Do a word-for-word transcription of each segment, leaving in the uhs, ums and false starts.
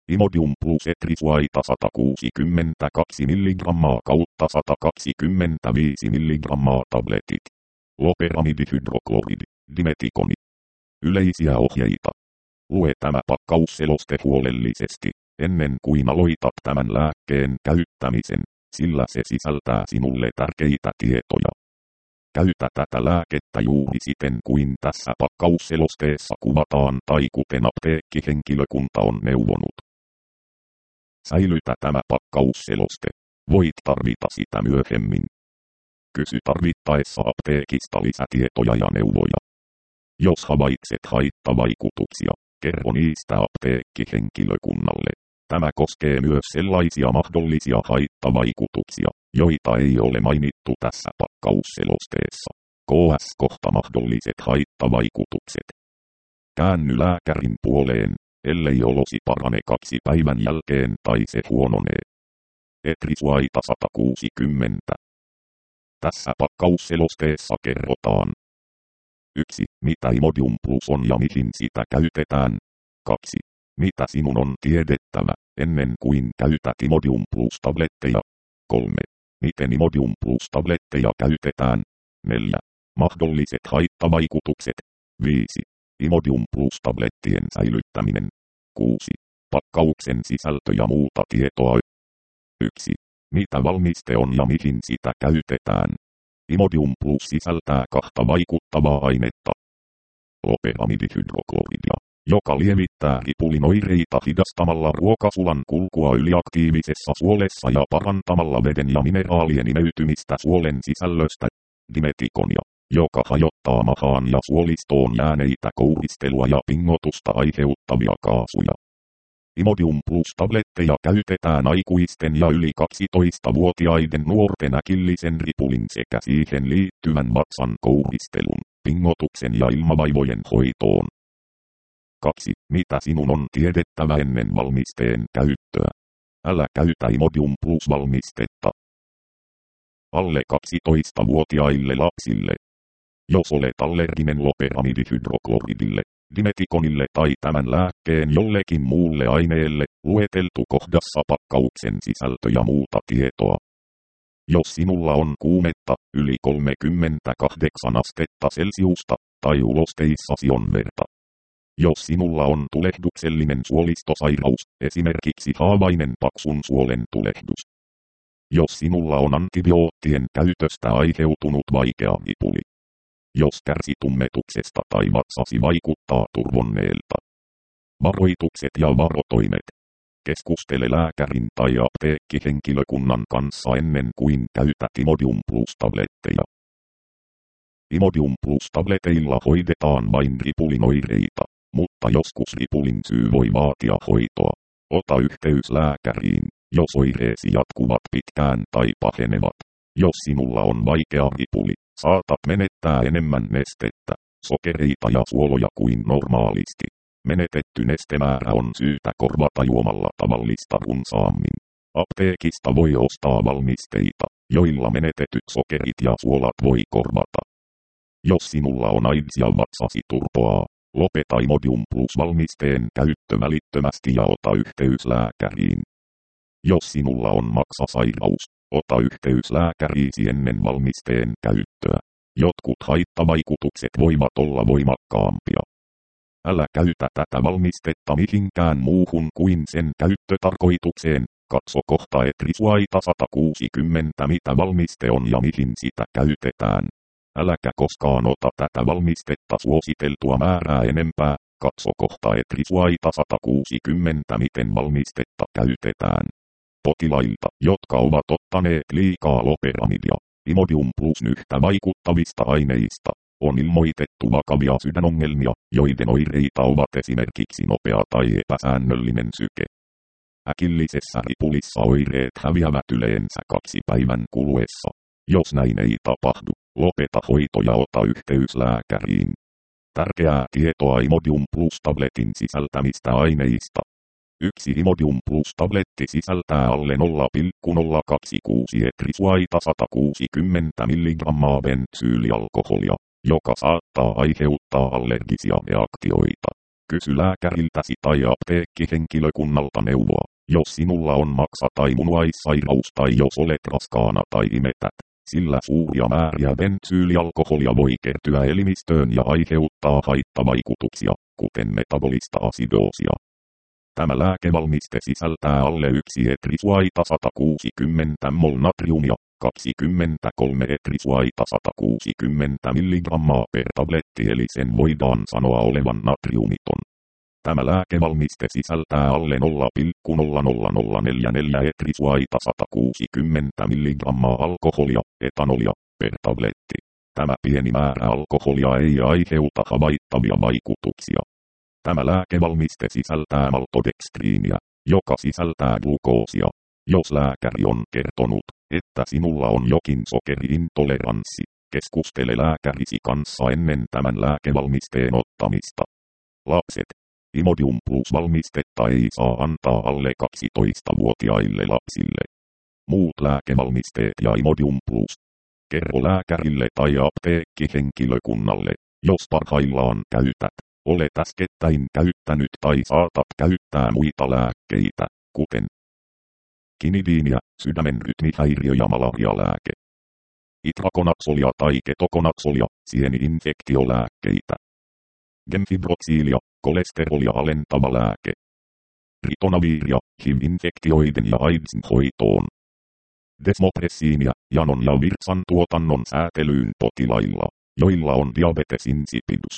Imodium plus etrisuaita sata kuusikymmentäkaksi milligrammaa kautta sata kaksikymmentäviisi milligrammaa tabletit. Loperamidihydrokloridi, dimetikoni. Yleisiä ohjeita. Lue tämä pakkausseloste huolellisesti, ennen kuin aloitat tämän lääkkeen käyttämisen, sillä se sisältää sinulle tärkeitä tietoja. Käytä tätä lääkettä juuri siten kuin tässä pakkausselosteessa kuvataan tai kuten apteekkihenkilökunta on neuvonut. Säilytä tämä pakkausseloste. Voit tarvita sitä myöhemmin. Kysy tarvittaessa apteekista lisätietoja ja neuvoja. Jos havaitset haittavaikutuksia, kerro niistä apteekkihenkilökunnalle. Tämä koskee myös sellaisia mahdollisia haittavaikutuksia, joita ei ole mainittu tässä pakkausselosteessa. Ks kohta mahdolliset haittavaikutukset. Käänny lääkärin puoleen, ellei olosi parane kaksi päivän jälkeen tai se huononee. Etrisuaita sata kuusikymmentä. Tässä pakkausselosteessa kerrotaan. yksi. Mitä Imodium Plus on ja mihin sitä käytetään. kaksi. Mitä sinun on tiedettävä, ennen kuin käytät Imodium Plus-tabletteja. kolme. Miten Imodium Plus-tabletteja käytetään. neljä. Mahdolliset haittavaikutukset. viisi. Imodium Plus-tablettien säilyttäminen. kuusi. Pakkauksen sisältö ja muuta tietoa. yksi. Mitä valmiste on ja mihin sitä käytetään. Imodium Plus sisältää kahta vaikuttavaa ainetta. Loperamidihydrokloridia, joka lievittää ripulinoireita hidastamalla ruokasulan kulkua yliaktiivisessa suolessa ja parantamalla veden ja mineraalien imeytymistä suolen sisällöstä. Dimetikonia, joka hajottaa mahaan ja suolistoon jääneitä kouristelua ja pingotusta aiheuttavia kaasuja. Imodium Plus-tabletteja käytetään aikuisten ja yli kaksitoistavuotiaiden nuorten äkillisen ripulin sekä siihen liittyvän vatsan kouristelun, pingotuksen ja ilmavaivojen hoitoon. kaksi. Mitä sinun on tiedettävä ennen valmisteen käyttöä? Älä käytä Imodium Plus-valmistetta alle kaksitoistavuotiaille lapsille. Jos olet allerginen loperamidihydrokloridille, dimetikonille tai tämän lääkkeen jollekin muulle aineelle, lueteltu kohdassa pakkauksen sisältö ja muuta tietoa. Jos sinulla on kuumetta, yli kolmekymmentäkahdeksan astetta Celsiusta, tai ulosteissasi on verta. Jos sinulla on tulehduksellinen suolistosairaus, esimerkiksi haavainen paksun suolen tulehdus. Jos sinulla on antibioottien käytöstä aiheutunut vaikea ripuli. Jos kärsi tummetuksesta tai vatsasi vaikuttaa turvonneelta. Varoitukset ja varotoimet. Keskustele lääkärin tai apteekkihenkilökunnan kanssa ennen kuin käytät Imodium Plus-tabletteja. Imodium Plus-tableteilla hoidetaan vain ripulinoireita, mutta joskus ripulin syy voi vaatia hoitoa. Ota yhteys lääkäriin, jos oireesi jatkuvat pitkään tai pahenevat. Jos sinulla on vaikea ripuli, saatat menettää enemmän nestettä, sokereita ja suoloja kuin normaalisti. Menetetty nestemäärä on syytä korvata juomalla tavallista runsaammin. Apteekista voi ostaa valmisteita, joilla menetetyt sokerit ja suolat voi korvata. Jos sinulla on AIDS ja vatsasi turpoaa, lopeta Imodium Plus-valmisteen käyttö välittömästi ja ota yhteys lääkäriin. Jos sinulla on maksasairaus, ota yhteys lääkäriisi ennen valmisteen käyttöä. Jotkut haittavaikutukset voivat olla voimakkaampia. Älä käytä tätä valmistetta mihinkään muuhun kuin sen käyttötarkoitukseen. Katso kohta etrisuaita sata kuusikymmentä mitä valmiste on ja mihin sitä käytetään. Äläkä koskaan ota tätä valmistetta suositeltua määrää enempää. Katso kohta etrisuaita sata kuusikymmentä miten valmistetta käytetään. Potilailta, jotka ovat ottaneet liikaa loperamidia, Imodium Plusin yhtä vaikuttavista aineista, on ilmoitettu vakavia sydänongelmia, joiden oireita ovat esimerkiksi nopea tai epäsäännöllinen syke. Äkillisessä ripulissa oireet häviävät yleensä kaksi päivän kuluessa. Jos näin ei tapahdu, lopeta hoito ja ota yhteys lääkäriin. Tärkeää tietoa Imodium Plus-tabletin sisältämistä aineista. Yksi Imodium Plus-tabletti sisältää alle nolla pilkku nolla kaksikymmentäkuusi etrisuaita sata kuusikymmentä milligrammaa bensyylialkoholia, joka saattaa aiheuttaa allergisia reaktioita. Kysy lääkäriltäsi tai apteekkihenkilökunnalta neuvoa, jos sinulla on maksa- tai munuaissairaus tai jos olet raskaana tai imetät, sillä suuria määriä bensyylialkoholia voi kertyä elimistöön ja aiheuttaa haittavaikutuksia, kuten metabolista asidoosia. Tämä lääkevalmiste sisältää alle yksi etrisuaita sata kuusikymmentä mol natriumia, kaksikymmentäkolme etrisuaita sata kuusikymmentä milligrammaa per tabletti eli sen voidaan sanoa olevan natriumiton. Tämä lääkevalmiste sisältää alle nolla pilkku nolla nolla nolla neljäkymmentäneljä etrisuaita sata kuusikymmentä milligrammaa alkoholia, etanolia, per tabletti. Tämä pieni määrä alkoholia ei aiheuta havaittavia vaikutuksia. Tämä lääkevalmiste sisältää maltodekstriiniä, joka sisältää glukoosia. Jos lääkäri on kertonut, että sinulla on jokin sokeriintoleranssi, keskustele lääkärisi kanssa ennen tämän lääkevalmisteen ottamista. Lapset. Imodium Plus-valmistetta ei saa antaa alle kaksitoistavuotiaille lapsille. Muut lääkevalmisteet ja Imodium Plus. Kerro lääkärille tai apteekkihenkilökunnalle, jos parhaillaan käytät, olet äskettäin käyttänyt tai saatat käyttää muita lääkkeitä, kuten kinidiinia, sydämen rytmihäiriö- ja malarialääke. Itrakonaksolia tai ketokonaksolia, sieni-infektiolääkkeitä. Gemfibroksiilia, kolesterolia alentava lääke. Ritonaviria, H I V-infektioiden ja AIDSin hoitoon. Desmopressiinia, janon ja virtsan tuotannon säätelyyn potilailla, joilla on diabetes insipidus.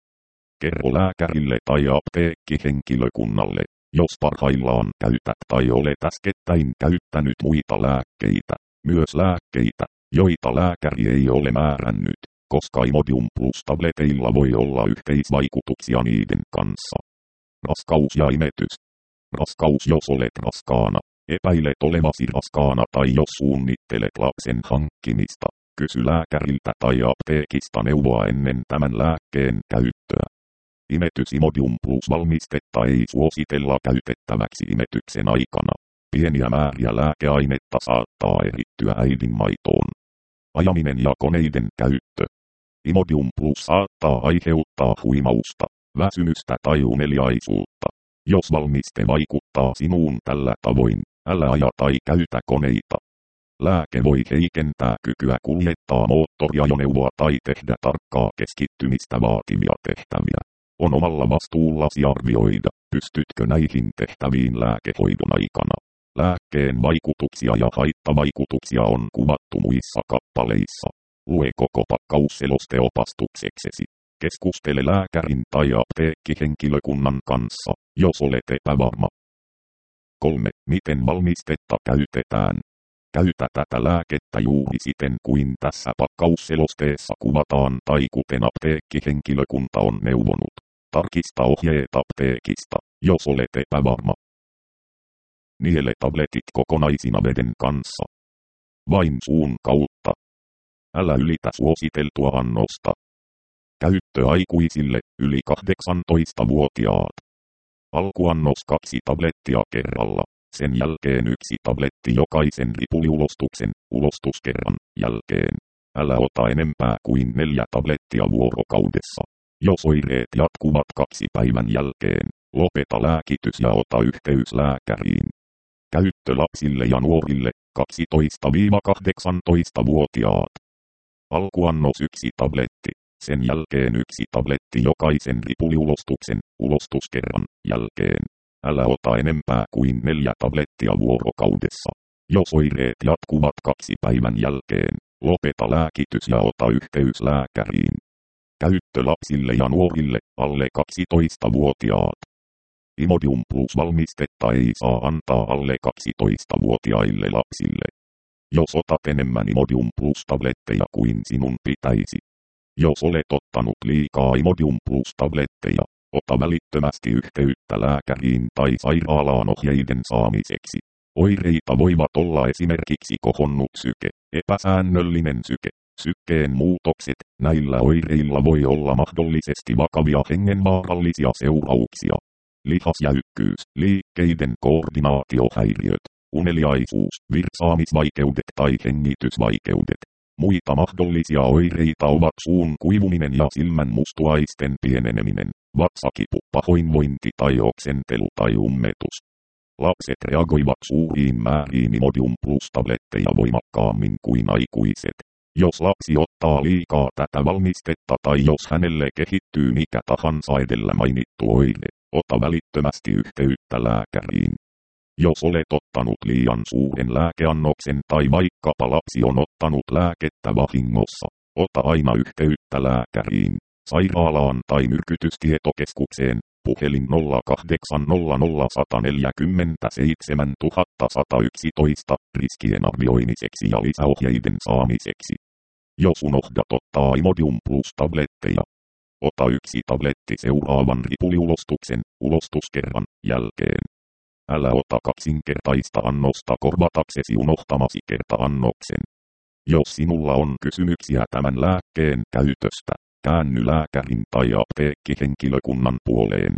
Kerro lääkärille tai apteekkihenkilökunnalle, jos parhaillaan käytät tai olet äskettäin käyttänyt muita lääkkeitä, myös lääkkeitä, joita lääkäri ei ole määrännyt, koska Imodium Plus-tableteilla voi olla yhteisvaikutuksia niiden kanssa. Raskaus ja imetys. Raskaus jos olet raskaana, epäilet olevasi raskaana tai jos suunnittelet lapsen hankkimista, kysy lääkäriltä tai apteekista neuvoa ennen tämän lääkkeen käyttöä. Imetys Imodium Plus-valmistetta ei suositella käytettäväksi imetyksen aikana. Pieniä määriä lääkeainetta saattaa erittyä äidinmaitoon. Ajaminen ja koneiden käyttö. Imodium Plus saattaa aiheuttaa huimausta, väsymystä tai uneliaisuutta. Jos valmiste vaikuttaa sinuun tällä tavoin, älä aja tai käytä koneita. Lääke voi heikentää kykyä kuljettaa moottoriajoneuvoa tai tehdä tarkkaa keskittymistä vaativia tehtäviä. On omalla vastuullasi arvioida, pystytkö näihin tehtäviin lääkehoidon aikana. Lääkkeen vaikutuksia ja haittavaikutuksia on kuvattu muissa kappaleissa. Lue koko pakkaus selosteopastukseksesi. Keskustele lääkärin tai apteekkihenkilökunnan kanssa, jos olet epävarma. kolme. Miten valmistetta käytetään? Käytä tätä lääkettä juuri siten kuin tässä pakkausselosteessa kuvataan tai kuten apteekkihenkilökunta on neuvonut. Tarkista ohjeet apteekista, jos olet epävarma. Niele tabletit kokonaisina veden kanssa. Vain suun kautta. Älä ylitä suositeltua annosta. Käyttö aikuisille, yli kahdeksantoistavuotiaat. Alkuannos kaksi tablettia kerralla. Sen jälkeen yksi tabletti jokaisen ripuliulostuksen, ulostuskerran, jälkeen. Älä ota enempää kuin neljä tablettia vuorokaudessa. Jos oireet jatkuvat kaksi päivän jälkeen, lopeta lääkitys ja ota yhteys lääkäriin. Käyttö lapsille ja nuorille, kaksitoista–kahdeksantoista-vuotiaat. Alkuannos yksi tabletti. Sen jälkeen yksi tabletti jokaisen ripuliulostuksen, ulostuskerran, jälkeen. Älä ota enempää kuin neljä tablettia vuorokaudessa. Jos oireet jatkuvat kaksi päivän jälkeen, lopeta lääkitys ja ota yhteys lääkäriin. Käyttö lapsille ja nuorille, alle kaksitoistavuotiaat. Imodium Plus-valmistetta ei saa antaa alle kaksitoistavuotiaille lapsille. Jos otat enemmän Imodium Plus-tabletteja kuin sinun pitäisi. Jos olet ottanut liikaa Imodium Plus-tabletteja, ota välittömästi yhteyttä lääkäriin tai sairaalaan ohjeiden saamiseksi. Oireita voivat olla esimerkiksi kohonnut syke, epäsäännöllinen syke, sykkeen muutokset. Näillä oireilla voi olla mahdollisesti vakavia hengenvaarallisia seurauksia. Lihasjäykkyys, liikkeiden koordinaatiohäiriöt, uneliaisuus, virtsaamisvaikeudet tai hengitysvaikeudet. Muita mahdollisia oireita ovat suun kuivuminen ja silmän mustuaisten pieneneminen. Vatsakipu, pahoinvointi tai oksentelu tai ummetus. Lapset reagoivat suuriin määriin Imodium Plus-tabletteja voimakkaammin kuin aikuiset. Jos lapsi ottaa liikaa tätä valmistetta tai jos hänelle kehittyy mikä tahansa edellä mainittu oire, ota välittömästi yhteyttä lääkäriin. Jos olet ottanut liian suuren lääkeannoksen tai vaikkapa lapsi on ottanut lääkettä vahingossa, ota aina yhteyttä lääkäriin, sairaalaan tai myrkytystietokeskukseen, puhelin nolla kahdeksan nolla nolla yksi neljä seitsemän yksi yksi yksi riskien arvioimiseksi ja lisäohjeiden saamiseksi. Jos unohdat ottaa Imodium Plus-tabletteja, ota yksi tabletti seuraavan ripuliulostuksen, ulostuskerran, jälkeen. Älä ota kaksinkertaista annosta korvataksesi unohtamasi kerta-annoksen. Jos sinulla on kysymyksiä tämän lääkkeen käytöstä, käänny lääkärin tai apteekkihenkilökunnan puoleen.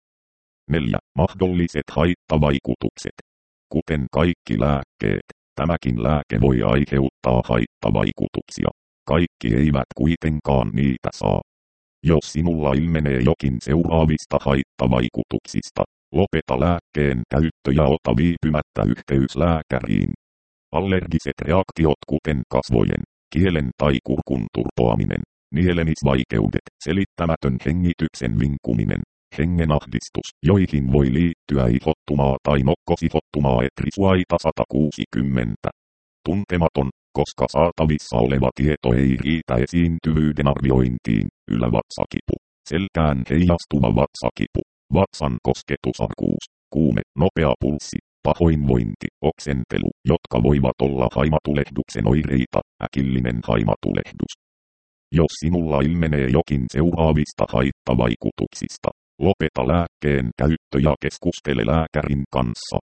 neljä. Mahdolliset haittavaikutukset. Kuten kaikki lääkkeet, tämäkin lääke voi aiheuttaa haittavaikutuksia. Kaikki eivät kuitenkaan niitä saa. Jos sinulla ilmenee jokin seuraavista haittavaikutuksista, lopeta lääkkeen käyttö ja ota viipymättä yhteys lääkäriin. Allergiset reaktiot kuten kasvojen, kielen tai kurkun turpoaminen, nielemisvaikeudet, selittämätön hengityksen vinkuminen, hengenahdistus, joihin voi liittyä ihottumaa tai nokkosihottumaa etrisuaita sata kuusikymmentä. Tuntematon, koska saatavissa oleva tieto ei riitä esiintyvyyden arviointiin, ylävatsakipu, selkään heijastuva vatsakipu, vatsan kosketusarkuus, kuume, nopea pulssi, pahoinvointi, oksentelu, jotka voivat olla haimatulehduksen oireita, äkillinen haimatulehdus. Jos sinulla ilmenee jokin seuraavista haittavaikutuksista, lopeta lääkkeen käyttö ja keskustele lääkärin kanssa.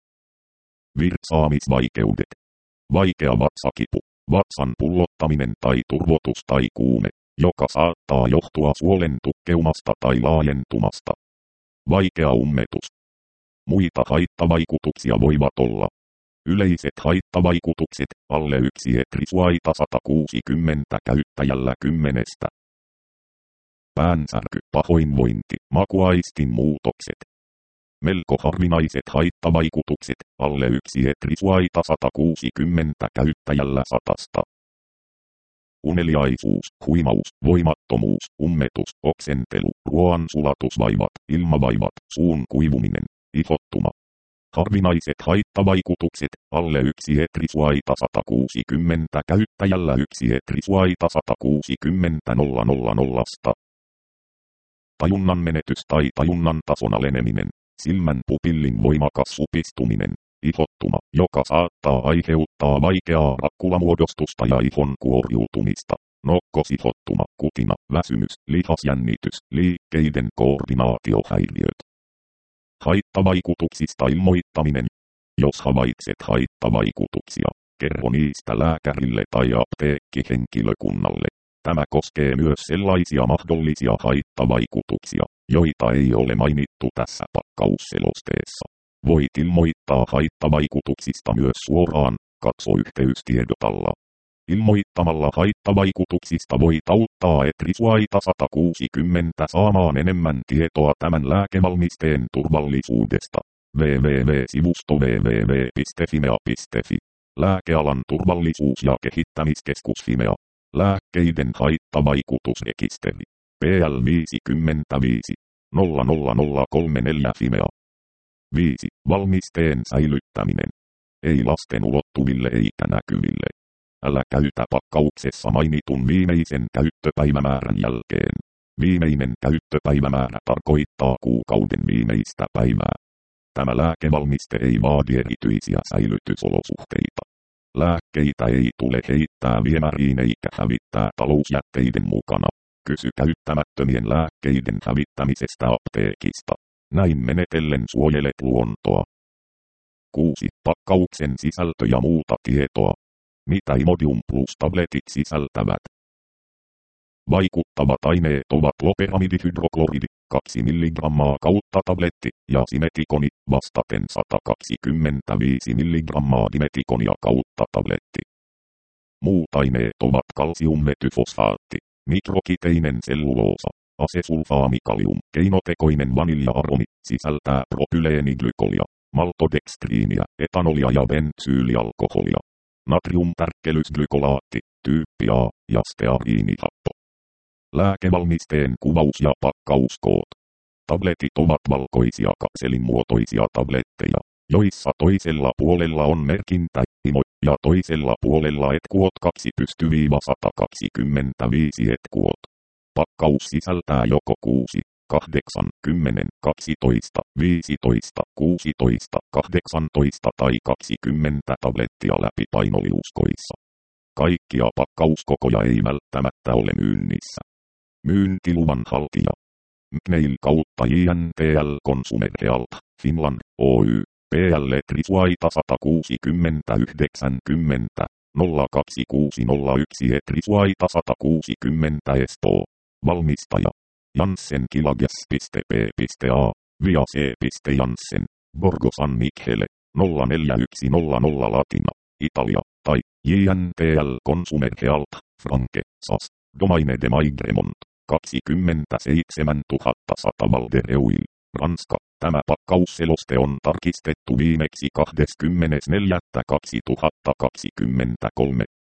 Virtsaamisvaikeudet. Vaikea vatsakipu, vatsan pullottaminen tai turvotus tai kuume, joka saattaa johtua suolen tukkeumasta tai laajentumasta. Vaikea ummetus. Muita haittavaikutuksia voivat olla. Yleiset haittavaikutukset, alle yksi etrisuaita sata kuusikymmentä käyttäjällä kymmenestä. Päänsärky, pahoinvointi, makuaistin muutokset. Melko harvinaiset haittavaikutukset, alle yksi etrisuaita sata kuusikymmentä käyttäjällä satasta. Uneliaisuus, huimaus, voimattomuus, ummetus, oksentelu, ruoansulatusvaivat, ilmavaivat, suun kuivuminen, ihottuma. Harvinaiset haittavaikutukset, alle yksi etrisuaita sata kuusikymmentä käyttäjällä yksi etrisuaita sata kuusikymmentä nolla nolla nolla. Tajunnan menetys tai tajunnan tason aleneminen, silmän pupillin voimakas supistuminen, ihottuma, joka saattaa aiheuttaa vaikeaa rakkulamuodostusta ja ihon kuoriutumista, nokkosihottuma, kutina, väsymys, lihasjännitys, liikkeiden koordinaatiohäiriöt. Haittavaikutuksista ilmoittaminen. Jos havaitset haittavaikutuksia, kerro niistä lääkärille tai apteekkihenkilökunnalle. Tämä koskee myös sellaisia mahdollisia haittavaikutuksia, joita ei ole mainittu tässä pakkausselosteessa. Voit ilmoittaa haittavaikutuksista myös suoraan, katso yhteystiedot alla. Ilmoittamalla haittavaikutuksista voit auttaa etrisuaita sata kuusikymmentä saamaan enemmän tietoa tämän lääkevalmisteen turvallisuudesta. double-u double-u double-u piste sivusto double-u double-u double-u piste fimea piste fi. Lääkealan turvallisuus- ja kehittämiskeskus Fimea. Lääkkeiden haittavaikutusrekisteri. P L viisikymmentäviisi nolla nolla nolla kolme neljä Fimea. viisi. Valmisteen säilyttäminen. Ei lasten ulottuville eikä näkyville. Älä käytä pakkauksessa mainitun viimeisen käyttöpäivämäärän jälkeen. Viimeinen käyttöpäivämäärä tarkoittaa kuukauden viimeistä päivää. Tämä lääkevalmiste ei vaadi erityisiä säilytysolosuhteita. Lääkkeitä ei tule heittää viemäriin eikä hävittää talousjätteiden mukana. Kysy käyttämättömien lääkkeiden hävittämisestä apteekista. Näin menetellen suojelet luontoa. kuusi. Pakkauksen sisältö ja muuta tietoa. Mitä Imodium Plus-tabletit sisältävät? Vaikuttavat aineet ovat loperamidihydrokloridi, kaksi milligrammaa kautta tabletti, ja simetikoni, vastaten sata kaksikymmentäviisi milligrammaa dimetikonia kautta tabletti. Muut aineet ovat kalsiummetyfosfaatti, mikrokiteinen selluloosa, Asesulfaamikalium, keinotekoinen vanilja-aromi, sisältää propyleeniglykolia, maltodekstriiniä, etanolia ja bensyylialkoholia. Natriumtärkkelysglykolaatti, tyyppi A, ja steariinihappo. Lääkevalmisteen kuvaus ja pakkauskoot. Tabletit ovat valkoisia kapselinmuotoisia tabletteja, joissa toisella puolella on merkintä imo, ja toisella puolella etkuot kaksi sata kaksikymmentäviisi etkuot. Pakkaus sisältää joko kuusi, kahdeksan, kymmenen, kaksitoista, viisitoista, kuusitoista, kahdeksantoista tai kaksikymmentä tablettia läpipainoliuskoissa. Kaikkia pakkauskokoja ei välttämättä ole myynnissä. Myyntiluvan haltija. Mcneil kautta J N T L Consumer Health, Finland, Oy, P L Trisuaita sata kuusikymmentä yhdeksänkymmentä, nolla kaksi kuusi nolla yksi Trisuaita sata kuusikymmentä Espoo. Valmistaja. Janssen Kilages piste P piste A, via C. Janssen, Borgo San Michele, nolla neljä yksi nolla nolla Latina, Italia, tai J N T L Consumer Health, Franke, S A S, Domaine de Maigremont, kaksikymmentäseitsemäntuhatta Val de Reuil, Ranska. Tämä pakkausseloste on tarkistettu viimeksi kahdeskymmenes neljäs kaksituhattakaksikymmentäkolme.